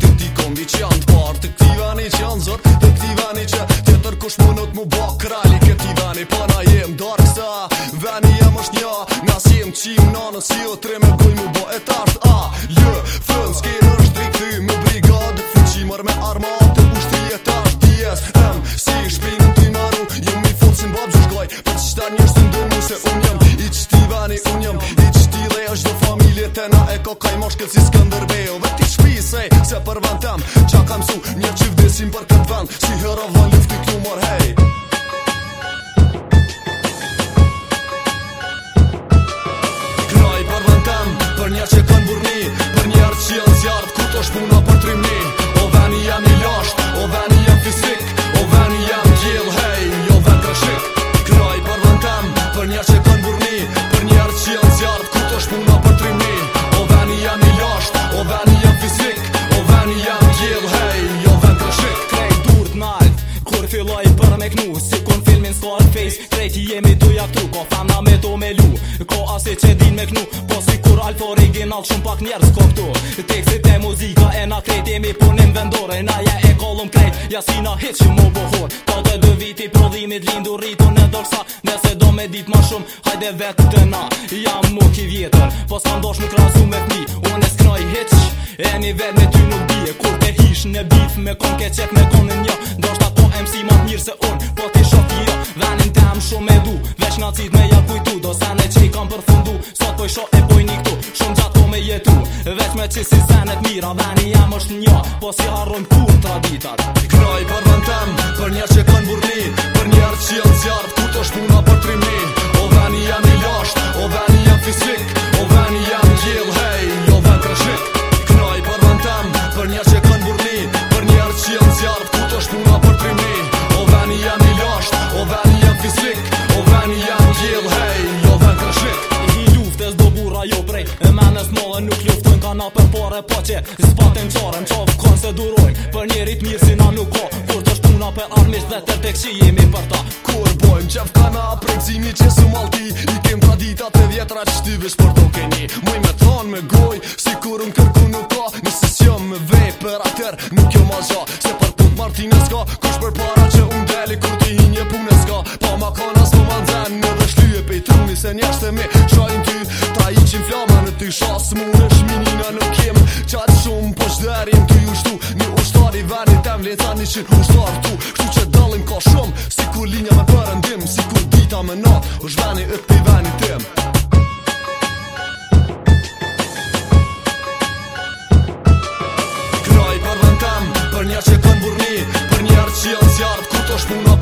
të këti kombi që janë t'par, të këti veni që janë zot, të këti veni që tjetër kush munot mu bak krali këti veni, pa na jem dark sa veni jem është nja, nas jem qim nanës jo tre me goj mu bo e tasht a lë fën s'kejnë është drejt ty me brigadë fuqimër me armatë ushtri e tasht DSM si shpinën t'i maru ju mi fot si mbab zhushgaj për që shta njështë të ndërmu se unë jam i qëti veni unë jam i qëti dhe është do familje tena e ka kaj moshket si Skënderbeu veti shpisej se për vend tem qa kam su një që vdesim për këtë vend si hera van lufti klumar hej për njerë që kanë burni, për njerë që janë zjarët, ku të shpuna për trimni o veni jam i lasht, o veni jam fizik, o veni jam gjell, hej, jo ven krashik kraj për vëntem, për njerë që kanë burni, për njerë që janë zjarët, ku të shpuna për trimni o veni jam i lasht, o veni jam fizik, o veni jam gjell, hej, jo ven krashik Krejt dur t'nalt, kur filloj për me knu, si kun filmin Scarface krejti jemi du jaktru, ko femna me to me lu ko asi që din me knu, po si kur alfa original shumë pak njerës ko këtu tekstit e muzika e na krejt jemi punim vendore na ja e kollum krejt ja si na hit që mu bohor ta të 2 viti prodhimit lindu rritu në dorsa nëse do me dit ma shumë hajde vetë të na jam mu ki vjetër po s'kam dosh më krasu me fmi unë e s'knoj hiq e një vet me ty nuk bie kur te hish në bif me kon ke qep me konën një doshta po MC ma mirë se unë po ti shok jo venin tem shumë e du veç nga cit me ja kujtu do sene që i kam përfundu sot po i shok e poj një këtu shumë gjatë po me jetu veç me që si senet mira veni jam është një po si harrojmë kur traditat kraj për vëntem, për njerë që kanë burni për njerë që janë zjarët, ku të shpuna për trimni o veni jam i lasht, o veni jam fizik, o veni jam gjell, hej, jo ven krashik kraj për vëntem, për njerë që kanë burni për njerë që janë zjarët, ku të shpuna për trimni o veni jam i lasht, o veni jam fizik, o veni jam gjell, hej, jo ven krashik luftes do burra jo prej menes mollë nuk luftojnë ka na për pare po që zbatin qarën qov kon se durojnë për njerit mirë si na nuk ka kur të shpuna për armisht dhe të tek që jemi për ta kur bojmë qef kana prekzimi që su malti i kem traditat e vjetra që shtyvish për to keni muj me thonë me goj si kur unë kërku nuk ka nëse s'jom me vej për atër nuk jo ma zha se për put Martinez ka kush për para që unë deli kur ti hinje pune s'ka pa ma kana s'po ma nzen në dhe shlyje pej truni se njerës të me shajnë ty ta i qim flama në ty shas mune shminina nuk kem qatë shumë po shderim ty ushtu një ushtari veni tem leta një qin ushtar tu shtu që dalin ka shumë si kur linja me përëndim si kur dita me nat ush veni ët pi veni tim kraj për vëntem, për njerë që kanë burni për njerë që janë zjarët, ku të shpuna